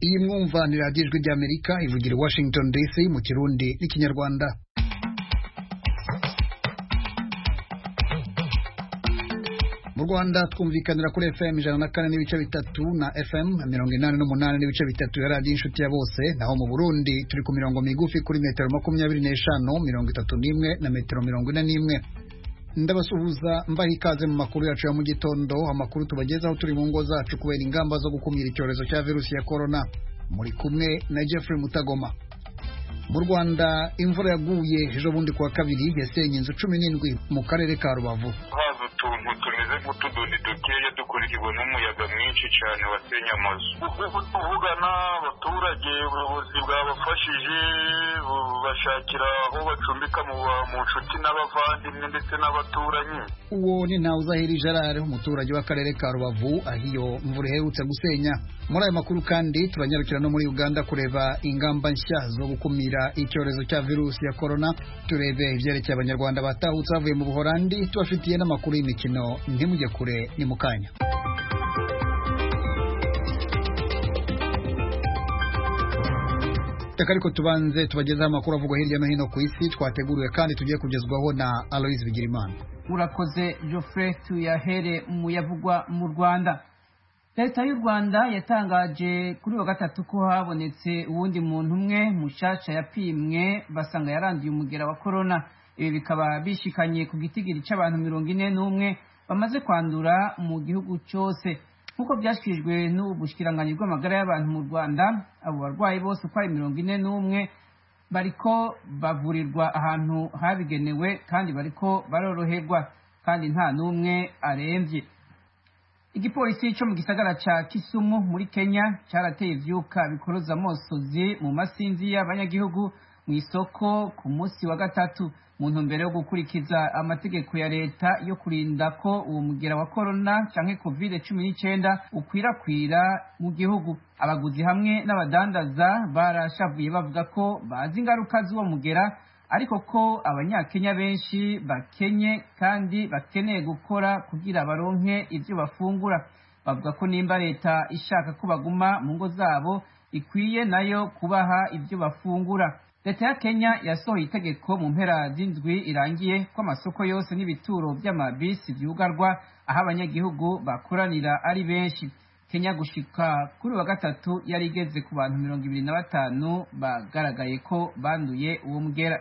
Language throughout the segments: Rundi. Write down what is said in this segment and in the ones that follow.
iyi mwumva ni radiyo ijwi ry'Amerika ivugira i Washington DC mu Kirundi n'Ikinyarwanda. Mu Rwanda twumvikanira kuri FM 104 n'ibice bitatu na FM 88 n'ibice bitatu ya radiyo inshuti ya bose, naho mu Burundi turi ku mirongo migufi kuri metero 25, 31 na metero 41. Ndabasuhuza mbaha ikaze mu makuru yacu ya mu gitondo, amakuru tubagezaho turi mu ngo zacu kubera ingamba zo gukumira icyorezo cya virusi ya corona. Muri kumwe na Jeffrey Mutagoma. Mu Rwanda imvura yaguye ejo bundi kuwa kabiri yasenye inzu 17 mu karere ka Rubavu. Utuntu tumeze nk'utudundi dukeya dukurikirwa n'umuyaga mwinshi cyane wasenya amazu. Tuvugana abaturage, ubuyobozi bwabafashije bashakira aho bacumbika mu nshuti n'abavandimwe ndetse n'abaturanyi. Uwo ni Ntawuzahiri Gerard, umuturage w'akarere ka Rubavu, aho iyo mvura iherutse gusenya. Muri aya makuru kandi turanyarukira no muri Uganda kureba ingamba nshya zo gukumira icyorezo cya virusi ya corona. Turebe ibyerekeye abanyarwanda batahutse bavuye mu Buholandi, tubafitiye n'amakuru y'imikino. Ntimujye kure, ni mukanya. Ariko tubanze tubagezaho amakuru avugwa hirya no hino ku isi twateguriwe kandi tugiye kugezwaho na Aloise Bigirimana. Urakoze Geoffrey, tuyahere mu yavugwa mu Rwanda. Leta y'u Rwanda yatangaje kuri wa gatatu ko habonetse uwundi muntu umwe mushasha yapimwe basanga yaranduye umugera wa corona. Ibi bikaba bishikanye ku gitigiri cy'abantu 41 bamaze kwandura mu gihugu cyose. Nkuko byashyikirijwe n'ubushikiranganje bw'amagara y'abantu mu Rwanda, abo barwayi bose uko ari 41 bariko bavurirwa ahantu habigenewe kandi bariko baroroherwa, kandi nta n'umwe aremvye. Igipolisi cyo mu gisagara ca Kisumu muri Kenya cyarateye ivyuka bikoroza amosozi mu masinzi y'abanyagihugu mu isoko ku munsi wa gatatu, mu ntumbero yo gukurikiza amategeko ya leta yo kurinda ko uwo mugera wa corona canke COVID-19 ukwirakwira mu gihugu. Abaguzi hamwe n'abadandaza barashavuye bavuga ko bazi ingaruka z'uwo mugera, ariko ko abanyakenya benshi bakenye kandi bakeneye gukora kugira baronke ivyo bafungura. Bavuga ko nimba leta ishaka ko baguma mu ngo zabo, ikwiye nayo kubaha ivyo bafungura. Leta ya Kenya yasohoye itegeko mu mpera z'indwi irangiye ko amasoko yose n'ibituro by'amabisi vyugarwa aho abanyagihugu bakoranira ari benshi. Kenya gushika kuri wa gatatu yari igeze ku bantu 25 bagaragaye ko banduye uwo mugera.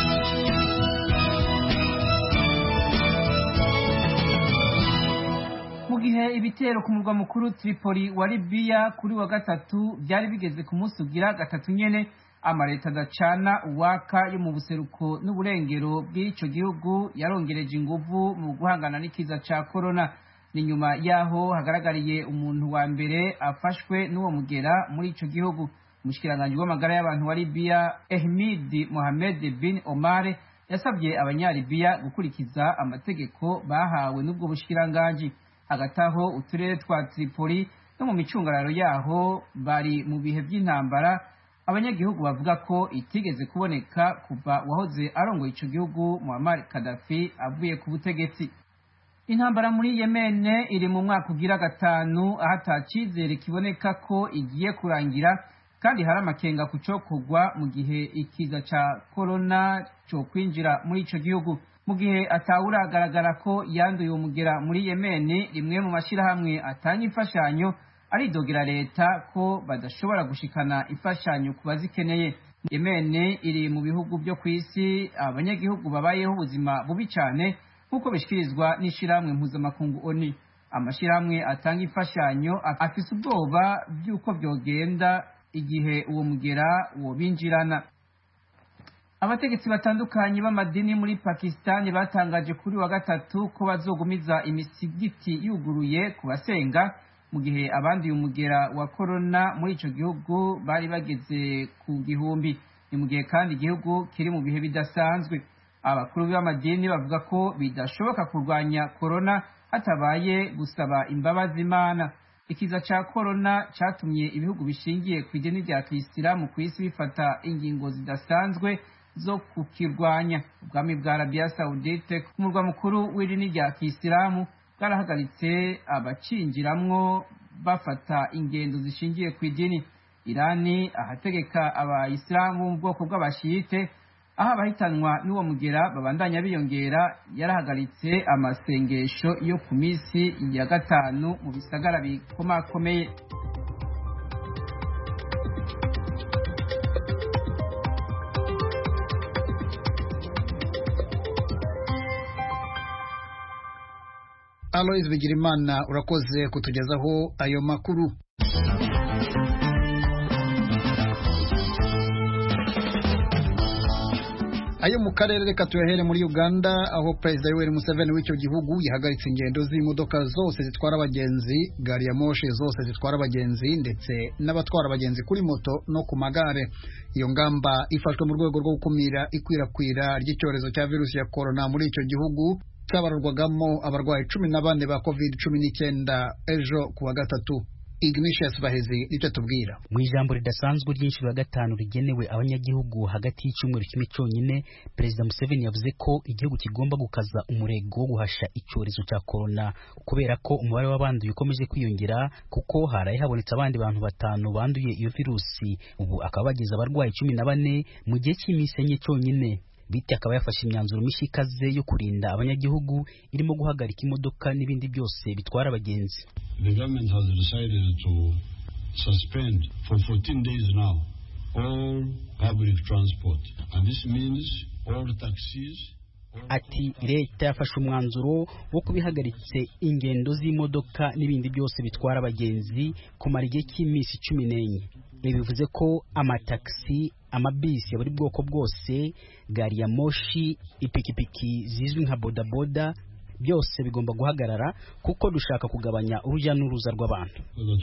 Mu gihe ibitero ku murwa mukuru Tripoli wa Libya kuri wa gatatu byari bigeze ku munsi ugira gatatu nyene, amaleta adacana uwaka yo mu buseruko n'uburengero bw'ico gihugu yarongereje inguvu mu guhangana n'ikiza ca corona. Ni nyuma yaho hagaragariye umuntu wa mbere afashwe n'uwo mugera muri ico gihugu. Umushikiranganje w'amagara y'abantu wa Libya Ahmed Mohamed bin Omar yasabye abanyalibiya gukurikiza amategeko bahawe n'ubwo bushikiranganje. Hagati aho uturere twa Tripoli no mu micungararo yaho bari mu bihe by'intambara. Abanyagihugu bavuga ko itigeze kuboneka kuva wahoze arongoye ico gihugu Muammar Gaddafi avuye ku butegetsi. Intambara muri Yemen iri mu mwaka ugira gatanu, aho atacizere kiboneka ko igiye kurangira, kandi hari amakenga kucokogwa mu gihe ikiza ca corona cyo kwinjira muri ico gihugu. Mu gihe atawuragaragara ko yanduye umugera muri Yemen, rimwe mu mashirahamwe atanga imfashanyo aridogera leta ko badashobora gushikana imfashanyo ku bazikeneye. Yemen iri mu bihugu byo kw'isi abanyagihugu babayeho ubuzima bubi cyane, nk'uko bishikirizwa n'ishirahamwe mpuzamakungu ONU. Amashirahamwe atanga imfashanyo afise ubwoba by'uko byogenda igihe uwo mugera wobinjirana. Abategetsi batandukanye b'amadini muri Pakistan batangaje kuri wa gatatu ko bazogumiza imisigiti yuguruye ku basenga, mu gihe abandi umugera wa corona muri ico gihugu bari bageze ku gihumbi. Ni mu gihe kandi igihugu kiri mu bihe bidasanzwe. Abakuru b'amadini bavuga ko bidashoboka kurwanya corona hatabaye gusaba imbabazi Imana. Ikiza ca corona catumye ibihugu bishingiye ku idini rya Kisilamu ku isi bifata ingingo zidasanzwe zo kukirwanya. Ubwami bwa Arabia Saudite ku murwa mukuru w'idini rya Kisilamu bwarahagaritse abacinjiramwo bafata ingendo zishingiye ku idini. Irani ahategeka abayisilamu mu bwoko bw'abashiyite aho abahitanwa n'uwo mugera babandanya biyongera yarahagaritse amasengesho yo ku minsi ya gatanu mu bisagara bikomakomeye. Aloys Bigirimana urakoze kutugezaho ayo makuru. Ayo mu karere reka tuyahere muri Uganda aho Perezida Yoweri Museveni w'icyo gihugu yahagaritse ingendo z'imodoka zose zitwara abagenzi, gari ya moshi zose zitwara abagenzi ndetse n'abatwara abagenzi kuri moto no ku magare. Iyo ngamba ifashwe mu rwego rwo gukumira ikwirakwira ry'icyorezo cya virusi ya corona muri icyo gihugu cyabarurwagamo abarwayi 14 ba COVID-19 ejo kuwa gatatu. Ignatius Bahezi nicyo tubwira. Mu ijambo ridasanzwe ry'inshuro ya gatanu rigenewe abanyagihugu hagati y'icyumweru kimwe cyonyine, Perezida Museveni yavuze ko igihugu kigomba gukaza umurego wo guhasha icyorezo cya corona kubera ko umubare w'abanduye ukomeje kwiyongera, kuko haraye habonetse abandi bantu 5 banduye iyo virusi, ubu akaba bageze abarwayi 14 mu gihe cy'iminsi 4 cyonyine. Biti akaba yafashe imyanzuro mishya ikaze yo kurinda abanyagihugu irimo guhagarika imodoka n'ibindi byose bitwara abagenzi. The government has decided to suspend for 14 days now all public transport, and this means all taxis. Ati leta yafashe umwanzuro wo kubihagaritse ingendo z'imodoka n'ibindi byose bitwara abagenzi kumara igihe cy'iminsi 14. Bivuze ko amataxi, amabisi ya buri bwoko bwose, gari ya moshi, ipikipiki zizwi nka bodaboda byose bigomba guhagarara kuko dushaka kugabanya urujya n'uruza rw'abantu.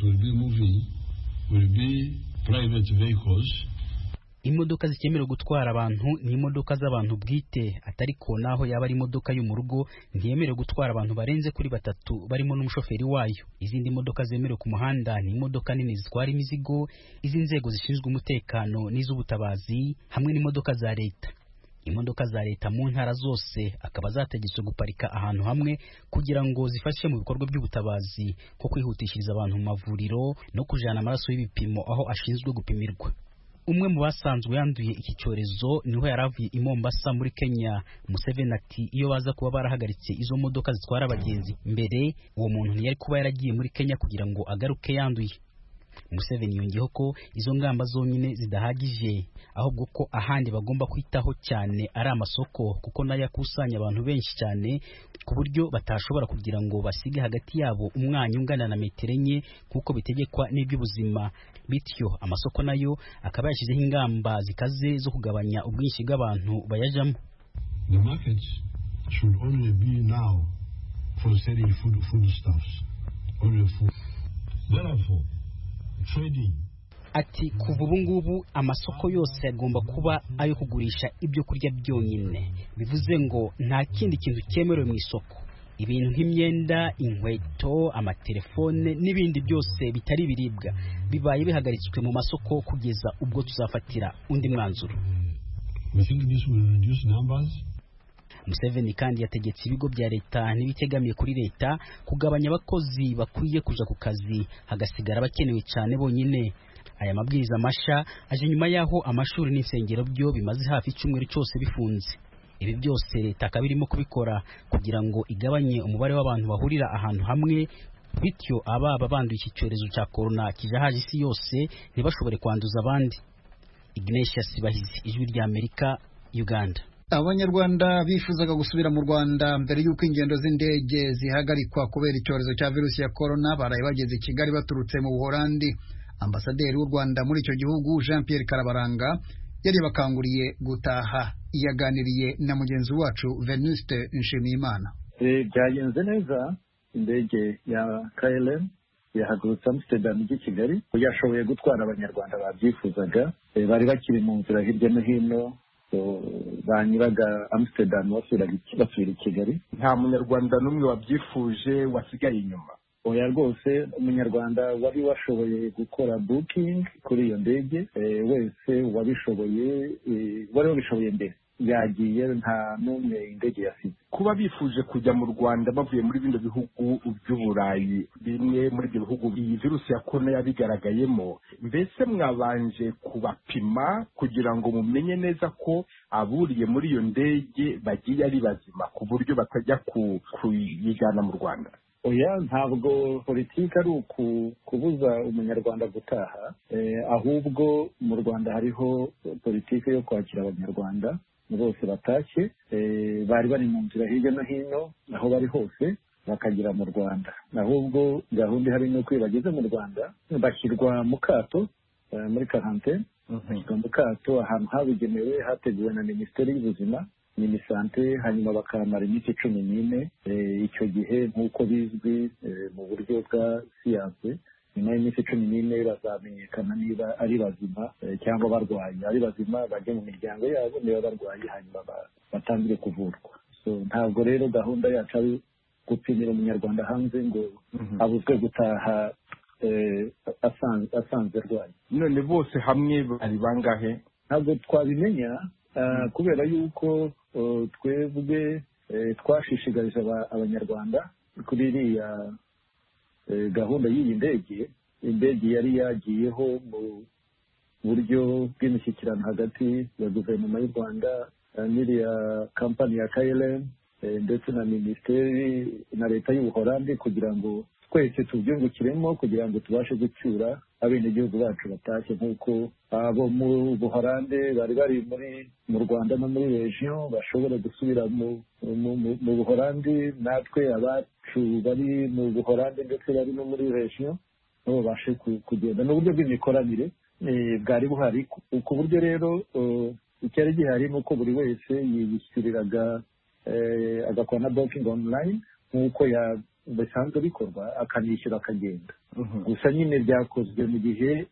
Private vehicles. Imodoka zikemerewe gutwara abantu ni imodoka z'abantu bwite, atari ko naho yaba ari imodoka yo mu rugo ntiyemerewe gutwara abantu barenze kuri 3 barimo n'umushoferi wayo. Izindi modoka zemerewe ku muhanda ni imodoka nini zitwara imizigo, izi nzego zishinzwe umutekano n'iz'ubutabazi hamwe n'imodoka za leta. Imodoka za leta mu ntara zose akaba zategetswe guparika ahantu hamwe kugira ngo zifashe mu bikorwa by'ubutabazi ko kwihutishiriza abantu mu mavuriro no kujana amaraso y'ibipimo aho ashinzwe gupimirwa. Umwe mu basanzwe yanduye iki cyorezo niho yaravuye i Mombasa muri Kenya. Museveni ati iyo baza kuba barahagaritse izo modoka zitwara abagenzi mbere, uwo muntu ntiyari kuba yaragiye muri Kenya kugira ngo agaruke yanduye. Museveni yongeyeho ko izo ngamba zonyine zidahagije, ahubwo ko ahandi bagomba kwitaho cyane ari amasoko, kuko nayo akusanya abantu benshi cyane ku buryo batashobora kugira ngo basige hagati yabo umwanya ungana na metero 4 kuko bitegekwa n'iby'ubuzima. Bityo amasoko nayo akaba yashyizeho ingamba zikaze zo kugabanya ubwinshi bw'abantu bayajamo. The markets should only be now for selling foodstuffs, only food. Therefore, trading. Ati kuva ubu ngubu amasoko yose agomba kuba ayo kugurisha ibyo kurya byonyine, bivuze ngo nta kindi kintu cyemerewe mu isoko. Ibintu nk'imyenda, inkweto, amatelefone n'ibindi byose bitari biribwa bibaye bihagaritswe mu masoko kugeza ubwo tuzafatira undi mwanzuro. Museveni kandi yategetse ibigo bya leta n'ibitegamiye kuri leta kugabanya abakozi bakwiye kuja ku kazi, hagasigara abakenewe cyane bonyine. Aya mabwiriza masha aje nyuma yaho amashuri n'insengero byo bimaze hafi icyumweru cyose bifunze. Ibi byose leta kabirimo kubikora kugira ngo igabanye umubare w'abantu bahurira ahantu hamwe, bityo ababa banduye iki cyorezo cya corona kijahaje isi yose ntibashobore kwanduza abandi. Ignatius Bahizi, Ijwi rya Amerika, Uganda. Abanyarwanda bifuzaga gusubira mu Rwanda mbere y'uko ingendo z'indege zihagarikwa kubera icyorezo cya virusi ya corona baraye bageze i Kigali baturutse mu Buholandi. Ambasaderi w'u Rwanda muri icyo gihugu Jean Pierre Karabaranga yari bakanguriye gutaha. Yaganiriye na mugenzi wacu Venuste Nshimiyimana. Byagenze neza, indege ya KLM yahagurutse Amsterdam i Kigali, yashoboye gutwara abanyarwanda babyifuzaga. Bari bakiri mu nzira hirya no hino, banyuraga Amsterdam basubira i Kigali. Nta munyarwanda n'umwe wabyifuje wasigaye inyuma. Oya rwose, umunyarwanda wari washoboye gukora booking kuri iyo ndege wese wari wabishoboye mbere yagiye nta n'umwe indege yasize. Kuba bifuje kujya mu Rwanda bavuye muri bino bihugu by'Uburayi, bimwe muri ibyo bihugu iyi virusi ya korona yabigaragayemo, mbese mwabanje kubapima kugira ngo mumenye neza ko aburiye muri iyo ndege bagiye ari bazima ku buryo batajya kuyigana mu Rwanda? Oya, ntabwo politiki ari kubuza umunyarwanda gutaha, ahubwo mu Rwanda hariho politiki yo kwakira abanyarwanda bose batashye, bari bari mu nzira hirya no hino aho bari hose bakagera mu Rwanda. Ahubwo gahunda ihari ni uko iyo bageze mu Rwanda bashyirwa mu kato, muri karantene, bashyirwa mu kato ahantu habugenewe hateguwe na Minisiteri y'Ubuzima, Minisante, hanyuma bakamara iminsi 14. Icyo gihe nk'uko bizwi mu buryo bwa siyanse, nyuma y'iminsi 14 bazamenyekana niba ari bazima cyangwa barwaye. Ari bazima bajye mu miryango yabo, niba barwaye hanyuma batangire kuvurwa. So ntabwo rero gahunda yacu ari gupimira umunyarwanda hanze ngo abuzwe gutaha asanze arwaye. None bose hamwe bari bangahe? Ntabwo twabimenya kubera yuko twebwe twashishigarije abanyarwanda kuri iriya gahunda y'iyi indege yari yagiyeho mu buryo bw'imishyikirano hagati ya guverinoma y'u Rwanda n'iriya kampani ya KLM ndetse na minisiteri na leta y'Ubuholandi, kugira ngo twese tubyungukiremo kugira ngo tubashe gucyura abenegihugu bacu batashye, nk'uko abo mu Buholande bari mu Rwanda no muri region bashobora gusubira mu Buholandi, natwe abacu bari mu Buholande ndetse bari no muri region nabo babashe kugenda. N'uburyo bw'imikoranire bwari buhari, ku buryo rero icyari gihari ni uko buri wese yiyishyuriraga agakora na booking online nk'uko bisanzwe bikorwa, akanishyura akagenda. Gusa nyine byakozwe mu gihe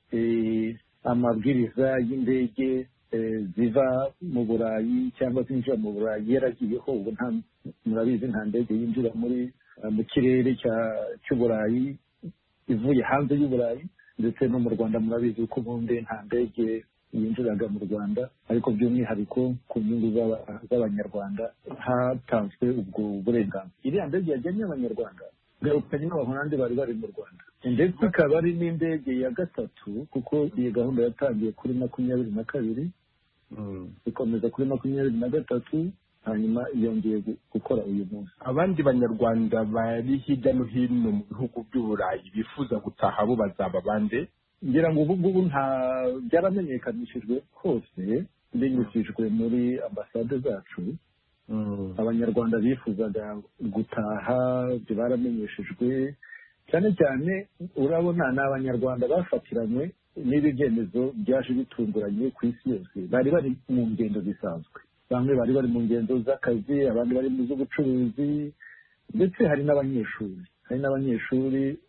amabwiriza y'indege ziva mu Burayi cyangwa zinjira mu Burayi yaragiyeho. Ubu murabizi nta ndege yinjira mu kirere cy'Uburayi ivuye hanze y'Uburayi, ndetse no mu Rwanda murabizi ko ubundi nta ndege yinjiraga mu Rwanda, ariko by'umwihariko ku nyungu z'abanyarwanda hatanzwe ubwo burenganzira. Iriya ndege yajyanye abanyarwanda garukanye n'Abaholandi bari mu Rwanda, ndetse ikaba ari n'indege ya gatatu, kuko iyi gahunda yatangiye kuri 22 ikomeza kuri 23, hanyuma yongeye gukora uyu munsi. Abandi banyarwanda bari hirya no hino mu bihugu by'Uburayi bifuza gutaha bo bazaba bande? Ngira ngo ubu ngubu byaramenyekanishijwe hose, binyujijwe muri ambasade zacu. Abanyarwanda bifuzaga gutaha baramenyeshejwe, cyane cyane urabona ni abanyarwanda bafatiranywe n'ibi byemezo byaje bitunguranye ku isi yose. Bari mu ngendo zisanzwe, bamwe bari mu ngendo z'akazi, abandi bari mu z'ubucuruzi, ndetse hari n'abanyeshuri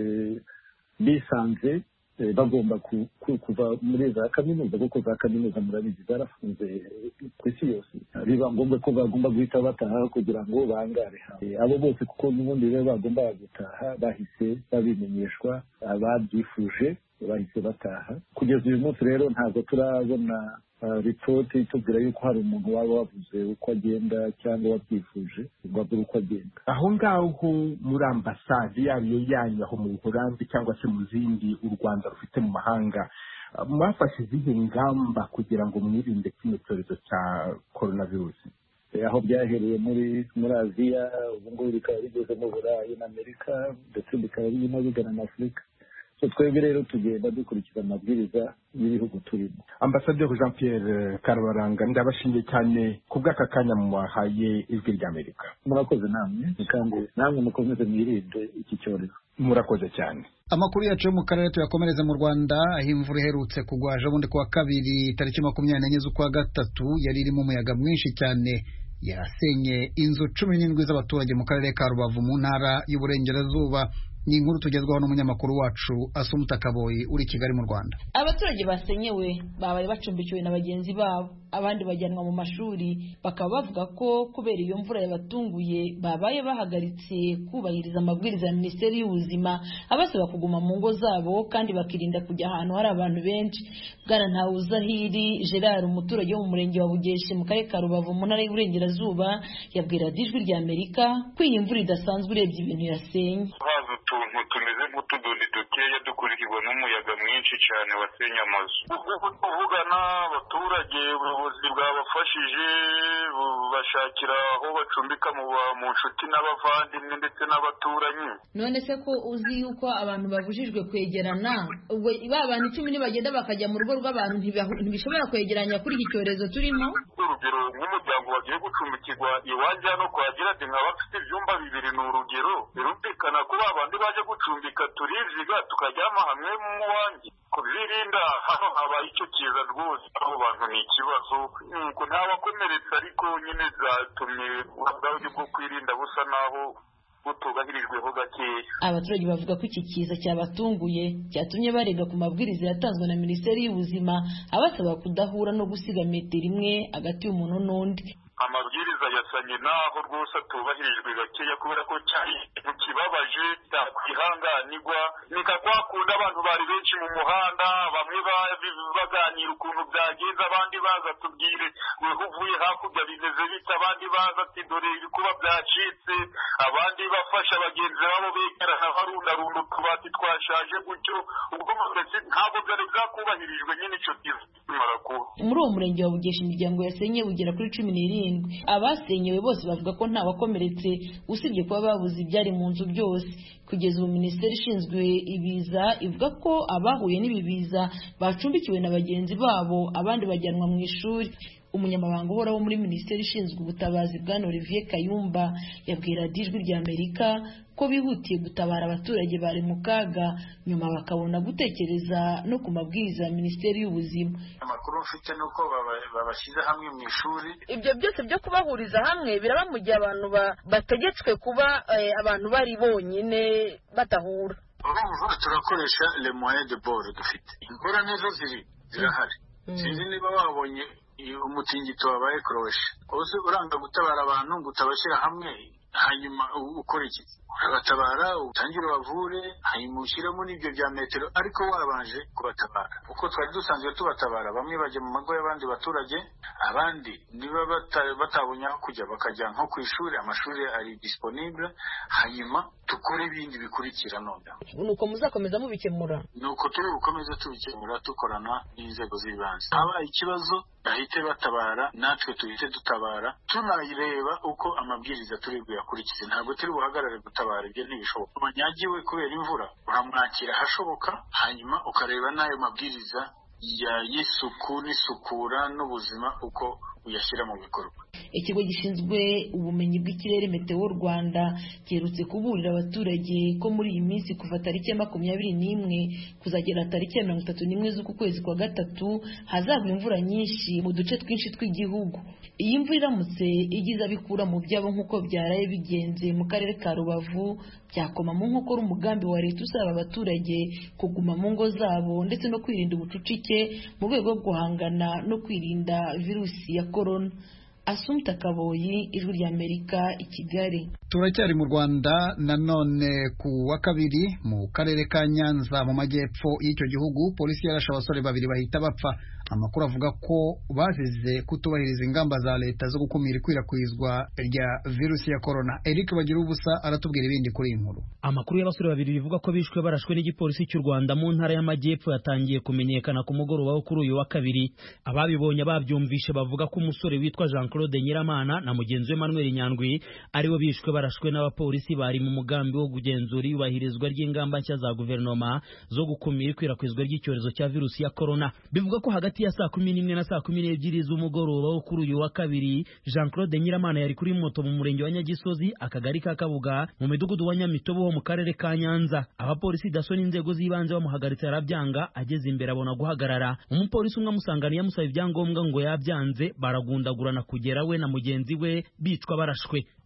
bisanze bagomba kuva muri za kaminuza, kuko za kaminuza murabizi zarafunze ku isi yose. Biba ngombwa ko bagomba guhita bataha kugira ngo bangare abo bose, kuko n'ubundi rero bagomba gutaha bahise babimenyeshwa, ababyifuje bahise bataha. Kugeza uyu munsi rero ntabwo turabona ripoti itubwira yuko hari umuntu waba wavuze uko agenda cyangwa wabyifuje ngo abure uko agenda. Aho ngaho muri ambasade yariyo yanyu aho mu Buholandi cyangwa se mu zindi u Rwanda rufite mu mahanga, mwafashe izihe ngamba kugira ngo mwirinde kino cyorezo cya coronavirus? Aho byahereye muri Aziya, ubu ngubu bikaba bigeze mu Burayi na Amerika, ndetse bikaba birimo bigana na Afurika. Twebwe rero tugenda dukurikiza amabwiriza y'ibihugu turimo. Ambasaderi Jean Pierre Karabaranga, ndabashimiye cyane ku bw'aka kanya muhaye Ijwi ry'Amerika. Murakoze namwe, kandi namwe mukomeze mwirinde iki cyorezo. Murakoze cyane. Amakuru yacu yo mu karere tuyakomereza mu Rwanda, aho imvura iherutse kugwa ejobundi kuwa kabiri tariki 24 z'ukwa gatatu yari irimo umuyaga mwinshi cyane, yasenye inzu 17 z'abaturage mu karere ka Rubavu mu ntara y'Uburengerazuba. ni inkuru tugezwaho n'umunyamakuru wacu Asumta Kaboyi uri Kigali mu Rwanda. Abaturage basenyewe babaye bacumbikiwe na bagenzi babo, abandi bajyanwa mu mashuri, bakaba bavuga ko kubera iyo mvura yabatunguye babaye bahagaritse kubahiriza amabwiriza ya Minisiteri y'Ubuzima abasaba kuguma mu ngo zabo kandi bakirinda kujya ahantu hari abantu benshi. Bwana Ntawuzahiri Gerard, umuturage wo mu murenge wa Bugeshi mu karere ka Rubavu mu ntara y'Iburengerazuba, yabwira Ijwi ry'Amerika ko iyi mvura idasanzwe urebye ibintu yasenye. Utuntu tumeze nk'utudundi dukeya dukurikirwa n'umuyaga mwinshi cyane wasenye amazu. Kuvugana abaturage, ubuyobozi bwabafashije bashakira aho bacumbika mu nshuti n'abavandimwe ndetse n'abaturanyi. None se ko uzi yuko abantu babujijwe kwegerana, ubwo abantu 10 nibagenda bakajya mu rugo rw'abantu ntibishobora kwegeranya kuri iki cyorezo turimo? Urugero nk'umuryango wagiye gucumbikirwa iwanjye hano kwa Girade nkaba bafite ibyumba 2 ni urugero. Birumvikana ko abandi baje gucumbika turiziga tukajyama hamwe mu wanjye. Kubirinda hano habaye icyo kiza rwose, abo bantu ni ikibazo. Nuko ntabakomeretse ariko nyine zatumye ubwabyo bwo kwirinda busa naho butubahirijweho gakeya. Abaturage bavuga ko iki kiza cyabatunguye cyatumye barega ku mabwiriza yatanzwe na Minisiteri y'Ubuzima abasaba kudahura no gusiga metero imwe hagati y'umuntu n'undi. Amabwiriza yasanye naho rwose atubahirijwe gakeya kubera ko cyari kibabaje kwihanganirwa. Nikakwakunda abantu bari benshi mu muhanda, bamwe baganira ukuntu byagenze, abandi baza tubwire weho uvuye hakurya bimeze bite, abandi baza ati dore ibikuba byacitse, abandi bafasha bagenzi babo begerana barundarunda utubati twashaje gutyo. Ubwo mbese ntabwo byari byakubahirijwe nyine icyo kiza kimara kuba. Muri uwo murenge wa Bugeshi imiryango yasenye bugera kuri 17. Abasenyewe bose bavuga ko nta wakomeretse usibye kuba babuze ibyari mu nzu byose. Kugeza ubu Minisiteri ishinzwe ibiza ivuga ko abahuye n'ibibiza bacumbikiwe na bagenzi babo, abandi bajyanwa mu ishuri. Umunyamabanga uhoraho muri Minisiteri ishinzwe ubutabazi Bwana Olivier Kayumba yabwira Ijwi ry'Amerika ko bihutiye gutabara abaturage bari mu kaga, nyuma bakabona gutekereza no ku mabwiriza ya Minisiteri y'Ubuzima. Amakuru mfite nuko babashyize hamwe mu ishuri. Ibyo byose byo kubahuriza hamwe biraba mu gihe abantu bategetswe kuba abantu bari bonyine batahura. Urumva turakoresha le moyen de bord dufite. Inkora neza zirahari. Sinzi niba wabonye umutingito wabaye Croatia. Ose uranga gutabara abantu ngo utabashyira hamwe, hanyuma ukora iki? Urabatabara, utangire bavure, hanyuma ushyiremo n'ibyo bya metero, ariko warabanje kubatabara. Uko twari dusanzwe tubatabara, bamwe bajya mu mago y'abandi baturage, abandi niba batabonye aho kujya bakajya nko ku ishuri, amashuri ari disponible, hanyuma tukore ibindi bikurikira none. Nuko muzakomeza mubikemura? Nuko turi bukomeze tubikemura dukorana n'inzego z'ibanze. Haba ikibazo bahite batabara, natwe tuhite dutabara, tunayireba uko amabwiriza turi buyakurikize. Ntabwo turi buhagarare gutabara, ibyo ntibishoboka. Abanyagiwe kubera imvura uramwakira hashoboka, hanyuma ukareba n'ayo mabwiriza y'isuku n'isukura n'ubuzima uko uyashyira mu bikorwa. Ikigo gishinzwe ubumenyi bw'ikirere Meteo Rwanda giherutse kuburira abaturage ko muri iyi minsi kuva tariki 21 kuzagera tariki 31 z'uku kwezi kwa gatatu hazagwa imvura nyinshi mu duce twinshi tw'igihugu. Iyi mvura iramutse igize abikura mu byabo nk'uko byaraye bigenze mu karere ka Rubavu, byakoma mu nkokora umugambi wa leta usaba abaturage kuguma mu ngo zabo ndetse no kwirinda ubucucike mu rwego rwo guhangana no kwirinda virusi ya corona. Asumta Kaboyi, Ijwi ry'Amerika, i Kigali. Turacyari mu Rwanda. Nanone ku wa kabiri mu karere ka Nyanza mu majyepfo y'icyo gihugu, polisi yarashe abasore 2 bahita bapfa. Amakuru avuga ko bazize kutubahiriza ingamba za leta zo gukumira ikwirakwizwa rya virusi ya corona. Eric Bagira ubusa aratubwira ibindi kuri iyi nkuru. Amakuru y'abasore 2 bivuga ko bishwe barashwe n'igipolisi cy'u Rwanda mu ntara y'amajyepfo yatangiye kumenyekana ku mugoroba wo kuri uyu wa kabiri. Ababibonye babyumvishe bavuga ko umusore witwa Jean Claude Nyiramana na mugenzi we Emmanuel Nyandwi aribo bishwe barashwe n'abapolisi bari mu mugambi wo kugenzura iyubahirizwa ry'ingamba nshya za guverinoma zo gukumira ikwirakwizwa ry'icyorezo cya virusi ya corona. Bivuga ko hagati ya saa 11 na saa 12 z'umugoroba wo kuri uyu wa kabiri, Jean Claude Nyiramana yari kuri moto mu murenge wa Nyagisozi, akagari ka Kabuga, mu midugudu wa Nyamitobo ho mu karere ka Nyanza. Abapolisi daso n'inzego z'ibanze bamuhagaritse arabyanga, ageze imbere abona guhagarara. Umupolisi umwe amusanganiye amusaba ibyangombwa ngo yabyanze, baragundagurana kugera we na mugenzi we bicwa barashwe.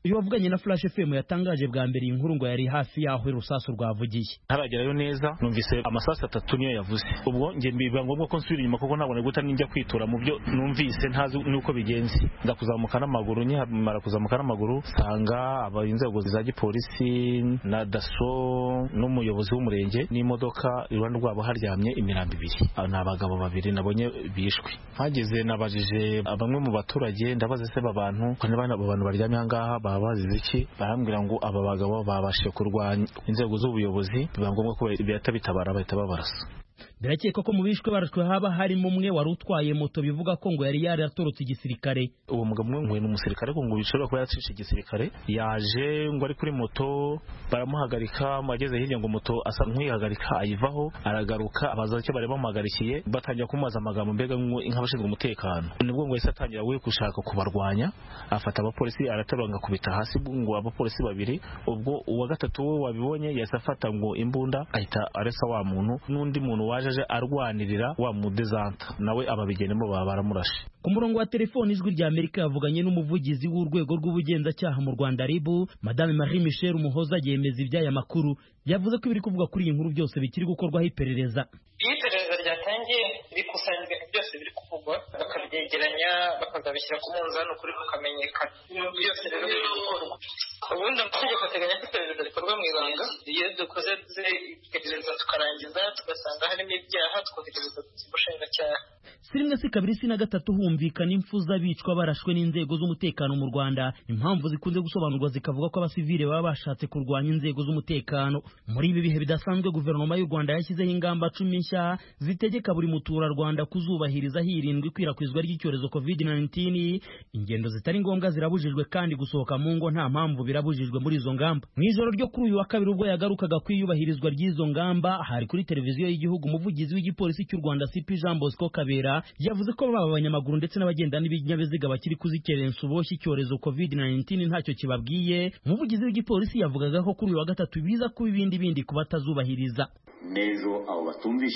uyu wavuganye na Flash FM yatangaje bwa mbere inkuru ngo yari hafi yaho urusasu rwavugiye. Haragerayo neza numvise amasasu 3 niyo yavuze. Ubwo nge mbiba ngombwa ko nsubira inyuma kuko nabone guta ninjya kwitura mu byo numvise ntazi nuko bigenze. Ndakuzamuka n'amaguru nyamara kuzamuka n'amaguru sanga abainzego za gipolisi na daso n'umuyobozi w'umurenge n'imodoka iruhande rwabo haryamye imirambo 2. N'abagabo 2 nabonye bishwe. Hageze nabajije bamwe mu baturage ndabaza se babantu ko abantu baryamye hangaha babazize iki, barambwira ngo aba bagabo babashe kurwanya inzego z'ubuyobozi biba ngombwa ko bitabara bahita babarasa. Birakekwa ko mu bishwe barashwe haba harimo umwe wari utwaye moto bivuga ko ngo yari yaratorotse igisirikare. Uwo mugabo umwe n'umusirikare ngo bishobora kuba yacishe igisirikare yaje ngo ari kuri moto baramuhagarika mageze hirya ngo moto asa nk'ihagarika ayivaho aragaruka abaza icyo bari bamuhagarikiye batangira kumubaza amagambo mbega nk'abashinzwe umutekano. Nibwo ngo yahise atangira we gushaka kubarwanya afata abapolisi aratabanga kubita hasi ngo abapolisi 2. Ubwo uwa gatatu we wabibonye yahise afata ngo imbunda ahita aresa wa muntu n'undi muntu waje arwanirira wa mudezanta nawe ababigenemo baramurashe. Ku murongo wa telefoni ijwi rya Amerika yavuganye n'umuvugizi w'urwego rw'ubugenzacyaha mu Rwanda RIB Madame Marie Michel Umuhoza yemeza iby'aya makuru. Yavuze ko ibiri kuvuga kuri iyi nkuru byose bikiri gukorwaho iperereza. Iperereza ryatangiye bikusanya ibintu byose biri kuvugwa bakabyegeranya bakazabishyira ku munzani ukuri kukamenyekana. Byose rero biri gukorwa. Ubundi amategeko ateganya ko iperereza rikorwa mu ibanga. Iyo dukoze iperereza tukarangiza tugasanga harimo ibyaha twohereza ubushinjacyaha. Si rimwe si kabiri si na gatatu humvikana impfu z'abicwa barashwe n'inzego z'umutekano mu Rwanda. Impamvu zikunze gusobanurwa zikavuga ko abasivile baba bashatse kurwanya inzego z'umutekano. Muri ibi bihe bidasanzwe guverinoma y'u Rwanda yashyizeho ingamba 10 nshya zitegeka buri muturarwanda kuzubahiriza hirindwa ikwirakwizwa ry'icyorezo COVID-19. Ingendo zitari ngombwa zirabujijwe kandi gusohoka mu ngo nta mpamvu birabujijwe muri izo ngamba. Mu ijoro ryo kuri uyu wa kabiri ubwo yagarukaga kwiyubahirizwa ry'izo ngamba hari kuri televiziyo y'igihugu umuvugizi w'igipolisi cy'u Rwanda CP Jean Bosco Kabera yavuze ko baba abanyamaguru ndetse n'abagenda n'ibinyabiziga bakiri kuzikerensa uboshye icyorezo COVID-19 ntacyo kibabwiye. Umuvugizi w'igipolisi yavugaga ko kuri uyu wa gatatu biza kuba ibindi kubatazubahiriza. Nejo abo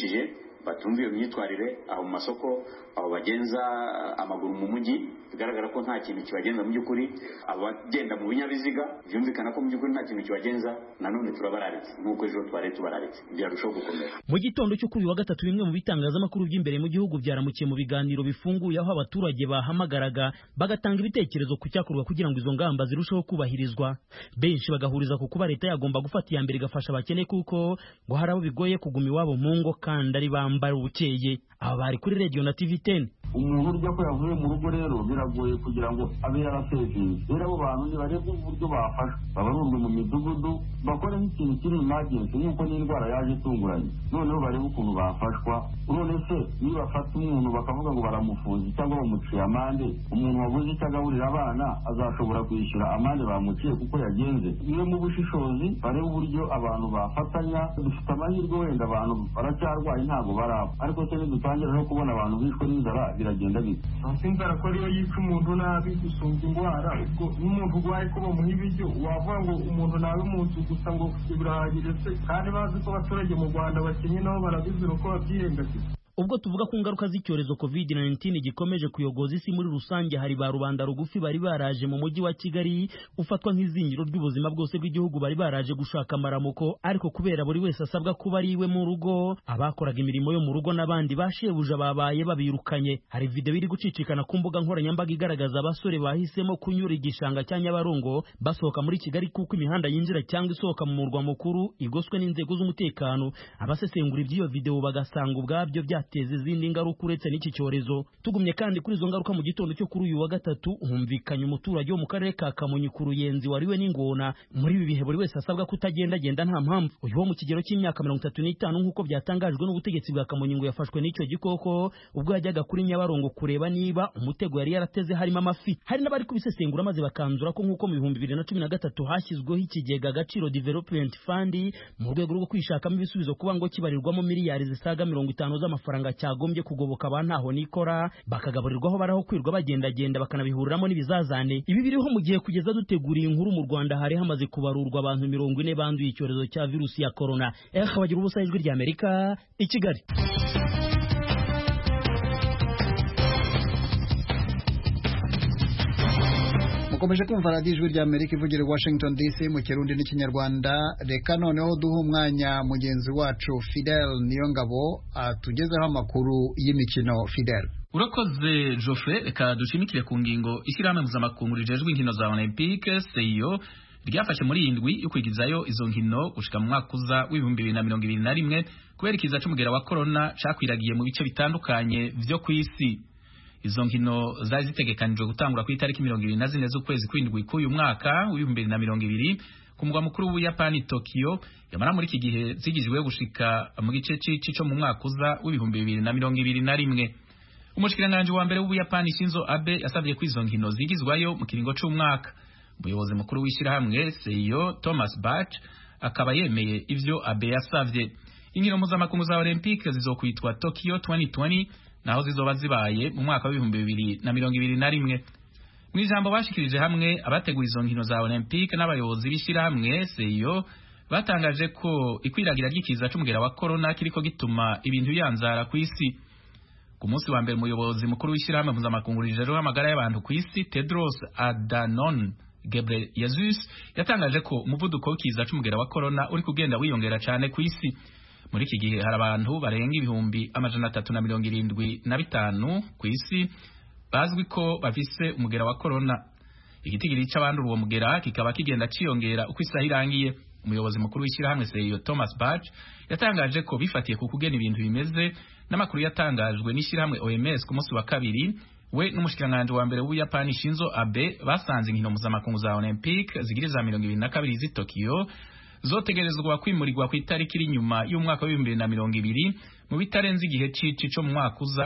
batumviye imyitwarire aho mu masoko abo bagenza amaguru mu mujyi bigaragara ko nta kintu kibagenza mu by'ukuri abagenda mu binyabiziga byumvikana ko mu by'ukuri nta kintu kibagenza nanone turabararitse nk'uko ejo twari tubararitse byarushaho gukomera. Mu gitondo cyo kuri wa gatatu bimwe mu bitangazamakuru by'imbere mu gihugu byaramukiye mu biganiro bifunguye aho abaturage bahamagaraga bagatanga ibitekerezo ku cyakorwa kugira ngo izo ngamba zirusheho kubahirizwa. Benshi bagahuriza ku kuba leta yagomba gufata iya mbere igafasha abakene kuko ngo hari abo bigoye kuguma iwabo mu ngo kandi ari bambara ubukeye. Aba bari kuri radio na TV10. Umuntu urya ko yavuye mu rugo rero biragoye kugira ngo abe yarasevinze. Rero abo bantu nibarebye uburyo bafashwe babarunde mu midugudu bakora nk'ikintu kiri emergency nk'uko n'indwara yaje itunguranye noneho barebe ukuntu bafashwa. None se niba bafata umuntu bakavuga ngo baramufunze cyangwa bamuciye amande, umuntu wabuze icyo agaburira abana azashobora kwishyura amande bamuciye kuko yagenze. Niyo mu bushishozi barebe uburyo abantu bafatanya. Dufite amahirwe wenda abantu baracyarwaye ntabwo barapfa, ariko se nidutangira no kubona abantu bishwe n'inzara biragenda bite? Inzara ko ariyo yica umuntu nabi gusumba indwara. Ubwo n'umuntu urwaye ko bamuha ibiryo wavuga ngo umuntu nawe umuntu gusa ngo birahagije se, kandi bazi ko abaturage mu Rwanda bakenye nabo barabizira ko babyirengagiza. Ubwo tuvuga ku ngaruka z'icyorezo COVID-19 gikomeje kuyogoza isi muri rusange, hari ba rubanda rugufi bari baraje mu mujyi wa Kigali ufatwa nk'izingiro ry'ubuzima bwose bw'igihugu, bari baraje gushaka amaramuko, ariko kubera buri wese asabwa kuba ari iwe mu rugo, abakoraga imirimo yo mu rugo n'abandi bashebuja babaye babirukanye. Hari video iri gucicikana ku mbuga nkoranyambaga igaragaza abasore bahisemo kunyura igishanga cya Nyabarongo basohoka muri Kigali kuko imihanda yinjira cyangwa isohoka mu murwa mukuru igoswe n'inzego z'umutekano. Abasesengura iby'iyo video bagasanga ubwabyo teze izindi ngaruka uretse n'iki cyorezo. Tugumye kandi kuri izo ngaruka mu gitondo cyo kuri uyu wa gatatu humvikanye umuturage wo mu karere ka Kamonyi ku Ruyenzi wariwe n'ingona. Muri ibi bihe buri wese asabwa kutagendagenda nta mpamvu. Uyu wo mu kigero cy'imyaka 35 nk'uko byatangajwe n'ubutegetsi bwa Kamonyi ngo yafashwe n'icyo gikoko ubwo yajyaga kuri Nyabarongo kureba niba umutego yari yarateze harimo amafi. Hari n'abari kubisesengura maze bakanzura ko nk'uko mu 2013 hashyizweho ikigega Agaciro Development Fund mu rwego rwo kwishakamo ibisubizo kuba ngo kibarirwamo miliyari zisaga 50 z'amafaranga cyagombye kugoboka abantu aho nikora bakagaburirwaho baraho kwirwa bagendagenda bakanabihuriramo n'ibizazane. Ibi biriho mu gihe kugeza duteguriye inkuru mu Rwanda hari hamaze kubarurwa abantu 40 banduye icyorezo cya virusi ya corona. Bagira ubusa ijwi rya Amerika i Kigali. Mu mukomeje kumva radiyo ijwi rya Amerika ivugira i Washington DC mu Kirundi n'Ikinyarwanda. Reka noneho duha umwanya mugenzi wacu Fidel Niyongabo atugezeho amakuru y'imikino. Fidel. Urakoze Geoffrey, reka dushimikire ku ngingo ishyirahamwe mpuzamakungu rijejwe inkino za Olympique CIO ryafashe muri indwi yo kwigizayo izo nkino gushika mu mwaka uza w'2021 kubera ikiza c'umugera wa corona cakwiragiye mu bice bitandukanye vyo kw'isi. Izo nkino zari zitegekanijwe gutangura ku itariki 24 z'ukwezi kw'indwi k'uyu mwaka w'2020 ku mugwa mukuru w'Ubuyapani Tokyo, yamara muri iki gihe zigijwe gushika mu gice c'ico mu mwaka uza w'2021. Umushikiranganje wa mbere w'Ubuyapani Shinzo Abe yasavye ko izo nkino zigizwayo mu kiringo c'umwaka. Umuyobozi mukuru w'ishirahamwe CEO Thomas Bach akaba yemeye ivyo Abe yasavye. Inkino mpuzamakungu za Olympique zizokwitwa Tokyo 2020 naho zizoba zibaye mu mwaka wa 2021. Mu ijambo bashikirije hamwe abateguye izo nkino za Olympique n'abayobozi b'ishirahamwe CEO batangaje ko ikwiragira ry'ikiza c'umugera wa corona kiriko gituma ibintu yanzara ku isi. Ku munsi wa mbere umuyobozi mukuru w'ishirahamwe mpuzamakungu rijejwe amagara y'abantu ku isi Tedros Adhanom Ghebreyesus yatangaje ko umuvuduko w'ikiza c'umugera wa corona uri kugenda wiyongera cyane ku isi. Muri iki gihe hari abantu barenga ibihumbi 375 ku isi bazwi ko bafise umugera wa corona. Igitigiri c'abandura uwo mugera kikaba kigenda ciyongera uko isaha irangiye. Umuyobozi mukuru w'ishirahamwe CEO Thomas Bach yatangaje ko bifatiye ku kugena ibintu bimeze n'amakuru yatangajwe n'ishirahamwe OMS ku munsi wa kabiri, we n'umushikiranganje wa mbere w'Ubuyapani Shinzo Abe basanze inkino mpuzamakungu za Olympique zigiriza 2022 z'i Tokyo zotegerezwa kwimurirwa ku itariki iri nyuma y'umwaka wa 2020 mu bitarenze igihe c'ico mu mwaka uza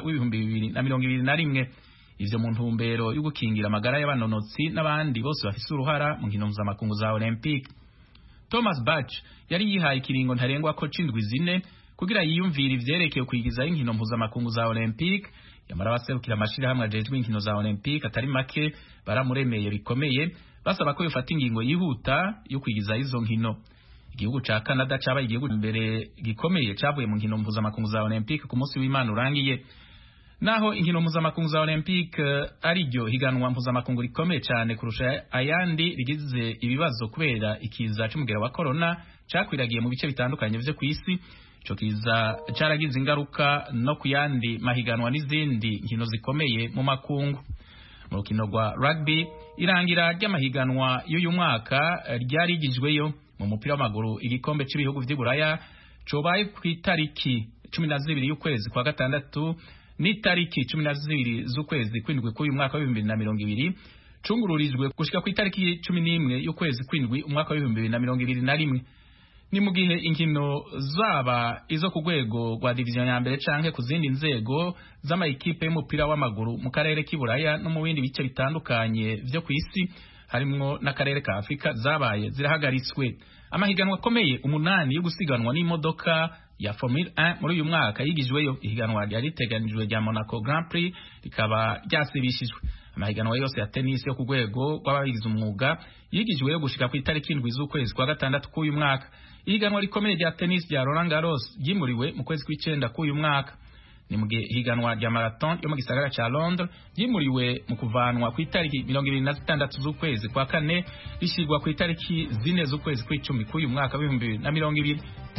w'2021. Ivyo mu ntumbero yo gukingira amagara y'abanonotsi n'abandi bose bafise uruhara mu nkino mpuzamakungu za Olympique. Thomas Bach yari yihaye ikiringo ntarengwa ko c'indwi zine kugira yiyumvira ivyerekeye kwigizayo inkino mpuzamakungu za Olympique. Yamara abaserukira amashirahamwe ajejwe inkino za Olympique atari make baramuremeye bikomeye basaba ko yofata ingingo yihuta yo kwigizayo izo nkino. Igihugu ca Canada cabaye igihugu mbere gikomeye cavuye mu nkino mpuzamakungu za Olympique ku munsi w'Imana urangiye. Naho inkino mpuzamakungu za Olympique ari ryo higanwa mpuzamakungu rikomeye cyane kurusha ayandi rigize ibibazo kubera ikiza c'umugera wa corona cakwiragiye mu bice bitandukanye vyo kw'isi. Ico kiza caragize ingaruka no kuyandi mahiganwa n'izindi nkino zikomeye mu makungu. Mu rukino rwa rugby irangira ry'amahiganwa y'uyu mwaka ryarigijweyo mu mupira w'amaguru igikombe cy'ibihugu vy'Iburaya cobaye ku itariki 12 y'ukwezi kwa gatandatu n'itariki 12 z'ukwezi kw'indwi k'uyu mwaka wa 2020 cungururijwe gushika ku itariki 11 y'ukwezi kw'indwi umwaka wa 2021. Ni mu gihe inkino zaba izo ku rwego rwa division ya mbere canke ku zindi nzego z'amayikipe y'umupira w'amaguru mu karere k'Iburaya no mu bindi bice bitandukanye vyo kw'isi harimwo n'akarere ka Afrika zabaye zirahagaritswe. Amahiganwa akomeye 8 yo gusiganwa n'imodoka ya Formule 1 muri uyu mwaka yigijweyo. Ihiganwa ryari riteganijwe rya Monaco Grand Prix rikaba ryasibishijwe. Amahiganwa yose ya tennis yo ku rwego rw'ababigize umwuga yigijweyo gushika ku itariki 7 z'ukwezi kwa gatandatu k'uyu mwaka. Ihiganwa rikomeye rya tennis rya Roland Garros ryimuriwe mu kwezi kw'icenda k'uyu mwaka. Ni mu gihe ihiganwa rya marathon yo mu gisagara ca Londres ryimuriwe mu kuvanwa ku itariki 26 z'ukwezi kwa kane rishigwa ku itariki 4 z'ukwezi kw'icumi k'uyu mwaka wa 2020.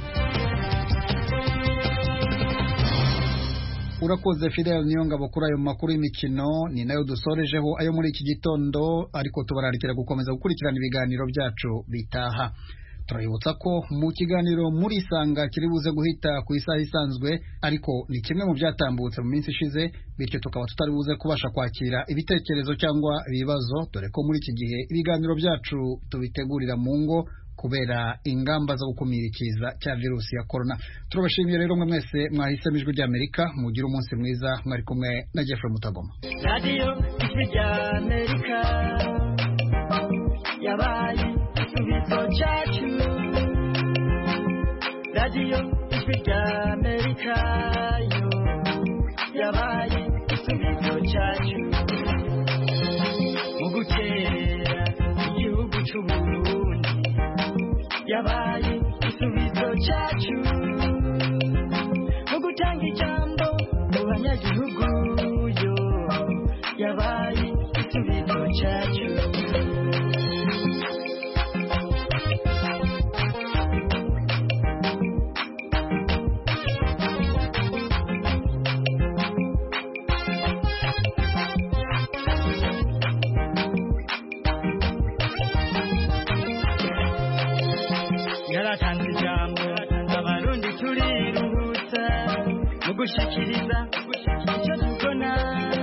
Urakoze Fidel Niyongabo kuri ayo makuru y'imikino. Ni nayo dusorejeho ayo muri iki gitondo, ariko tubararikira gukomeza gukurikirana ibiganiro byacu bitaha. Turayibutsa ko mu kiganiro muri Sanga kiri buze guhita ku isaha isanzwe, ariko ni kimwe mu byatambutse mu minsi ishize, bityo tukaba tutari buze kubasha kwakira ibitekerezo cyangwa ibibazo, dore ko muri iki gihe ibiganiro byacu tubitegurira mu ngo kubera ingamba zo gukumira ikiza cya virusi ya corona. Turabashimiye rero mwe mwese mwahisemo Ijwi ry'Amerika. Mugira umunsi mwiza. Mwari kumwe na Jeffrey Mutagoma. Radio Ijwi ry'Amerika yabaye igisubizo cyacu. Radio Ijwi ry'Amerika yo yabaye igisubizo cyacu. Mu gutera igihugu cy'Uburundi yabaye igisubizo cyacu. Mu gutanga ijambo mu banyagihugu yo yabaye igisubizo cyacu. yaratanze ijambo abarundi turiruhutsa mu gushikiriza icyo tubona